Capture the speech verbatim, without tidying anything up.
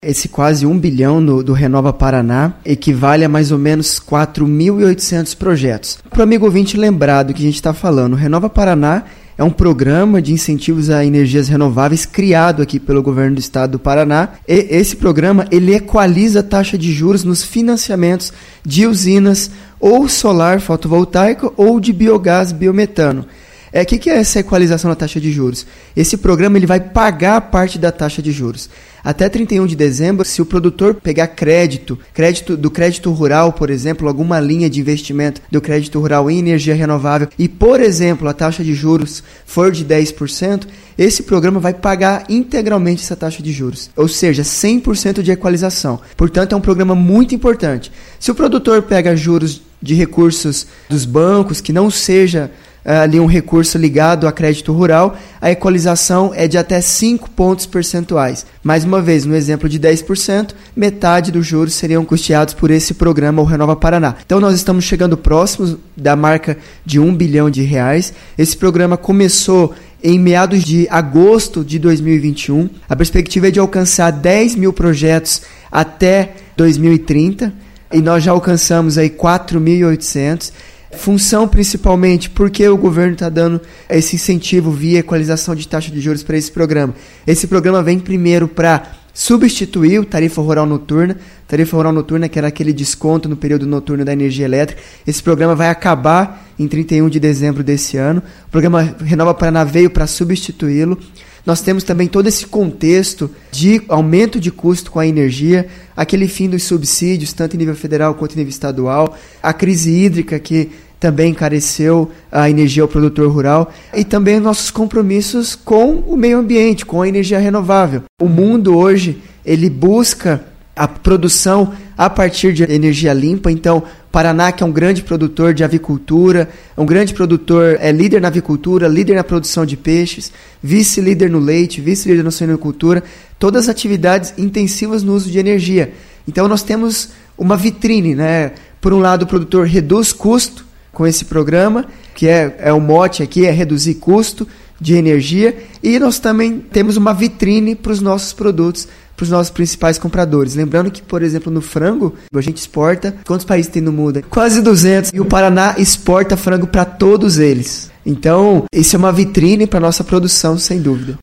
Esse quase um bilhão no, do Renova Paraná equivale a mais ou menos quatro mil e oitocentos projetos. Para o amigo ouvinte lembrar do que a gente está falando, o Renova Paraná é um programa de incentivos a energias renováveis criado aqui pelo governo do estado do Paraná. E esse programa ele equaliza a taxa de juros nos financiamentos de usinas ou solar fotovoltaica ou de biogás biometano. O é, que, que é essa equalização da taxa de juros? Esse programa ele vai pagar parte da taxa de juros. Até trinta e um de dezembro, se o produtor pegar crédito, crédito do crédito rural, por exemplo, alguma linha de investimento do crédito rural em energia renovável e, por exemplo, a taxa de juros for de dez por cento, esse programa vai pagar integralmente essa taxa de juros, ou seja, cem por cento de equalização. Portanto, é um programa muito importante. Se o produtor pega juros de recursos dos bancos, que não seja ali um recurso ligado a crédito rural, a equalização é de até cinco pontos percentuais. Mais uma vez, no exemplo de dez por cento, metade dos juros seriam custeados por esse programa, o Renova Paraná. Então nós estamos chegando próximos da marca de um bilhão de reais. Esse programa começou em meados de agosto de dois mil e vinte e um. A perspectiva é de alcançar dez mil projetos até dois mil e trinta e nós já alcançamos aí quatro mil e oitocentos. Função principalmente porque o governo está dando esse incentivo via equalização de taxa de juros para esse programa. Esse programa vem primeiro para substituir o Tarifa Rural Noturna, Tarifa Rural Noturna que era aquele desconto no período noturno da energia elétrica. Esse programa vai acabar em trinta e um de dezembro desse ano. O programa Renova Paraná veio para substituí-lo. Nós temos também todo esse contexto de aumento de custo com a energia, aquele fim dos subsídios, tanto em nível federal quanto em nível estadual, a crise hídrica que também encareceu a energia ao produtor rural e também nossos compromissos com o meio ambiente, com a energia renovável. O mundo hoje, ele busca a produção a partir de energia limpa, então Paraná, que é um grande produtor de avicultura, um grande produtor, é líder na avicultura, líder na produção de peixes, vice-líder no leite, vice-líder na suinocultura, todas as atividades intensivas no uso de energia. Então nós temos uma vitrine, né? Por um lado o produtor reduz custo com esse programa, que é, é o mote aqui, é reduzir custo de energia, e nós também temos uma vitrine para os nossos produtos, para os nossos principais compradores. Lembrando que, por exemplo, no frango, a gente exporta, quantos países tem no mundo? Quase duzentos, e o Paraná exporta frango para todos eles. Então, isso é uma vitrine para a nossa produção, sem dúvida.